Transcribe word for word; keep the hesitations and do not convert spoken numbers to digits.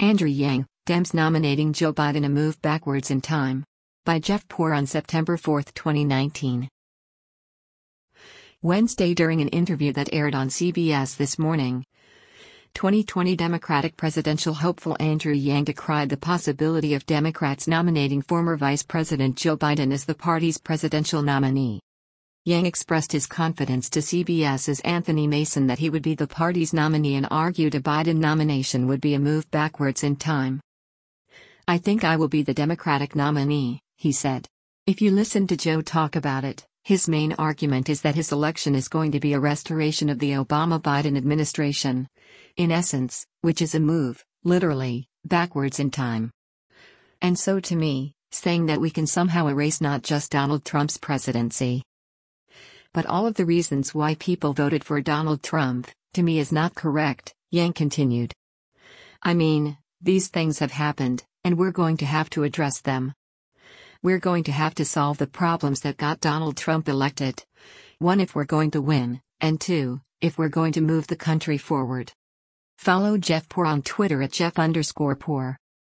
Andrew Yang, Dems nominating Joe Biden a move backwards in time. By Jeff Poor on September fourth, twenty nineteen. Wednesday, during an interview that aired on C B S This Morning, twenty twenty Democratic presidential hopeful Andrew Yang decried the possibility of Democrats nominating former Vice President Joe Biden as the party's presidential nominee. Yang expressed his confidence to CBS's Anthony Mason that he would be the party's nominee and argued a Biden nomination would be a move backwards in time. "I think I will be the Democratic nominee," he said. "If you listen to Joe talk about it, his main argument is that his election is going to be a restoration of the Obama-Biden administration. In essence, which is a move, literally, backwards in time. And so to me, saying that we can somehow erase not just Donald Trump's presidency, but all of the reasons why people voted for Donald Trump, to me is not correct," Yang continued. "I mean, these things have happened, and we're going to have to address them. We're going to have to solve the problems that got Donald Trump elected. One, if we're going to win, and two, if we're going to move the country forward." Follow Jeff Poor on Twitter at Jeff underscore Poor.